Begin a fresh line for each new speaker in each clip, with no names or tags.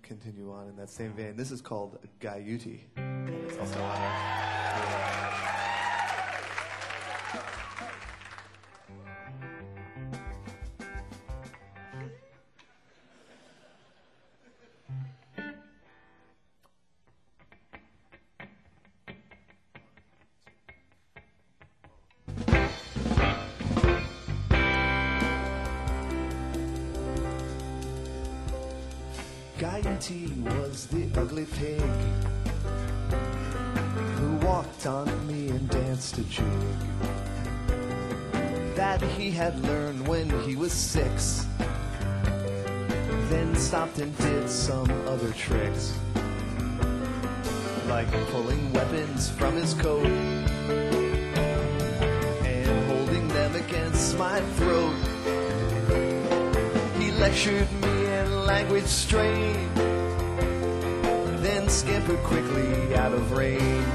continue on in that same vein. This is called Gaiuti. It's also on our... Gaiuti was the ugly pig who walked on me and danced a jig that he had learned when he was 6, then stopped and did some other tricks, like pulling weapons from his coat and holding them against my throat. He lectured me in language strange, then scampered quickly out of range.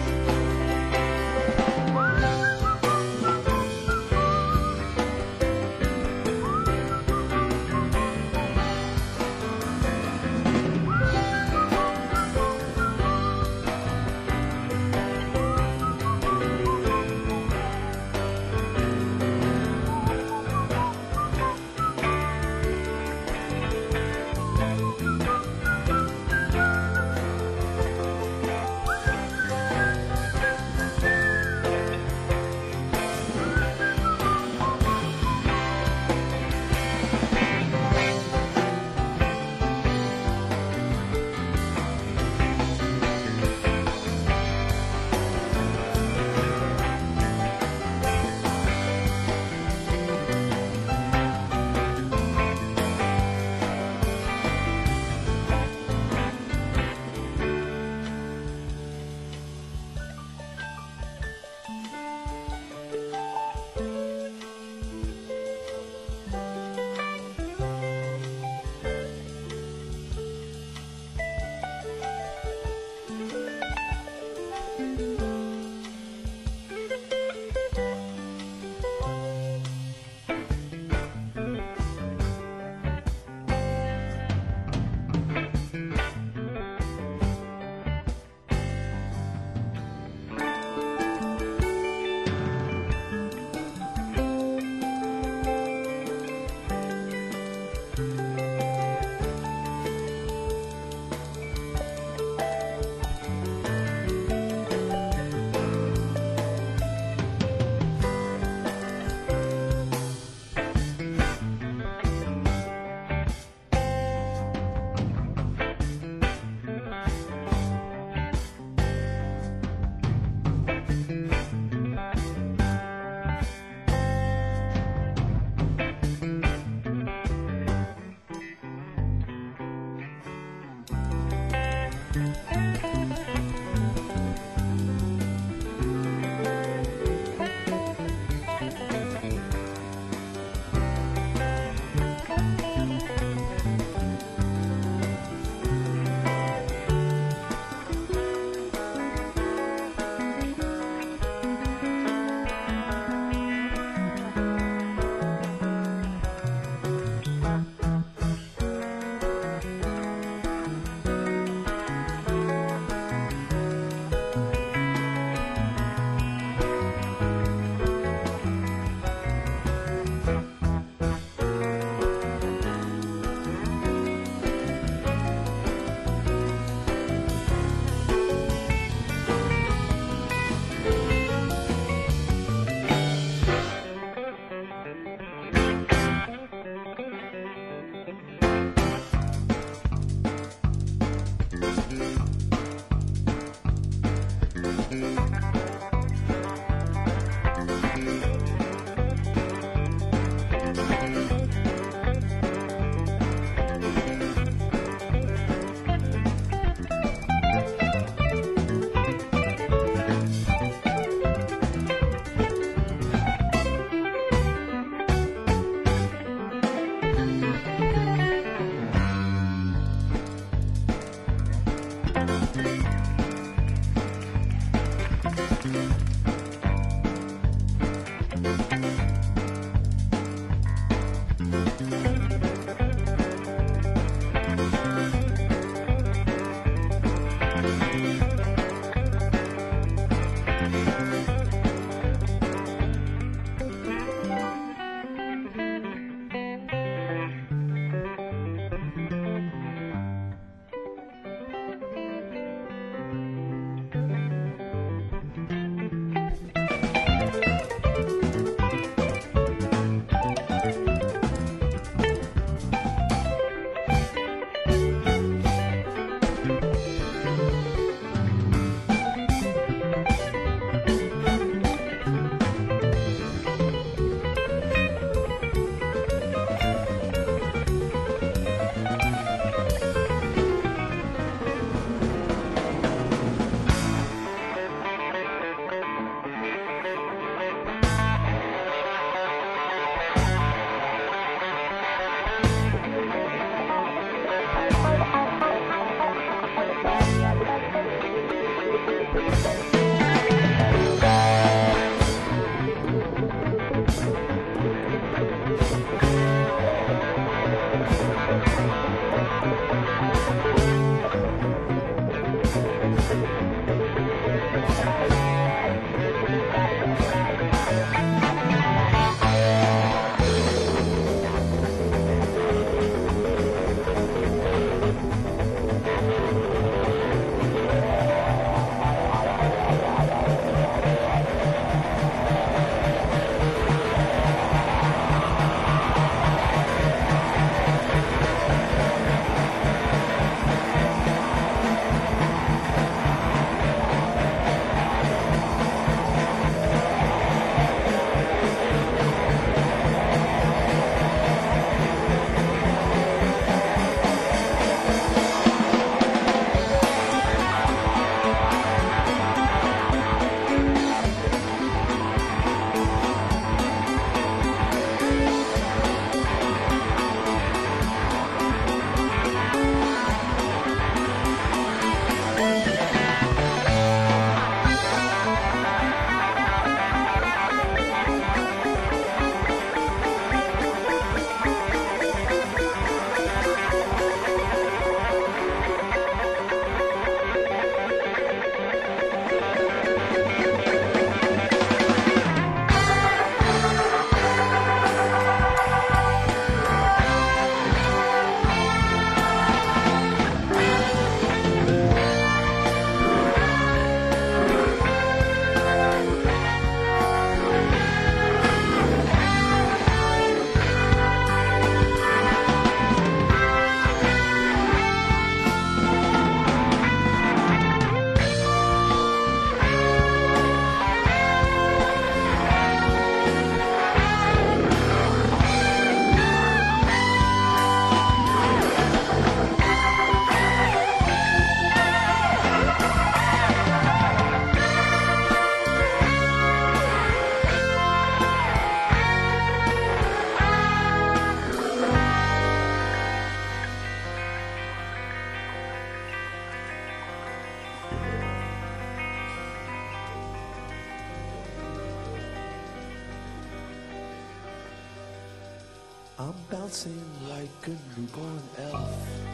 I'm bouncing like a newborn elf.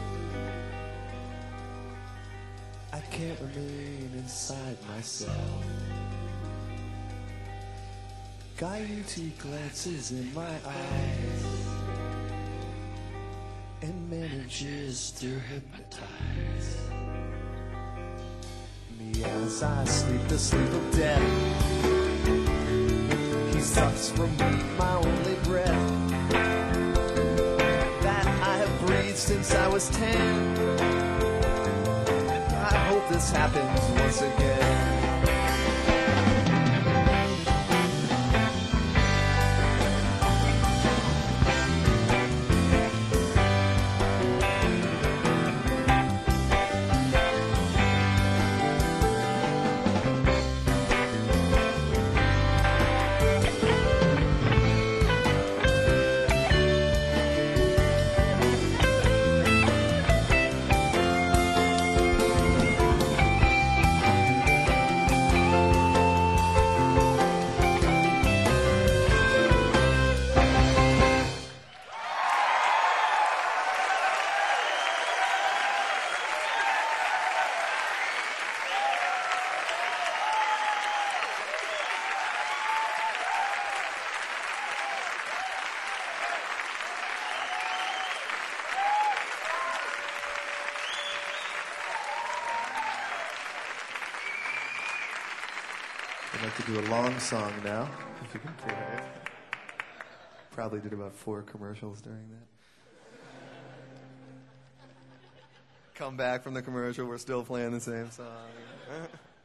I can't remain inside myself. Gaiety glances in my eyes and manages to hypnotize me as I sleep the sleep of death. He sucks from me my only breath that I have breathed since I was 10. I hope this happens once again. I'd like to do a long song now, if you can play it. Probably did about 4 commercials during that. Come back from the commercial, we're still playing the same song.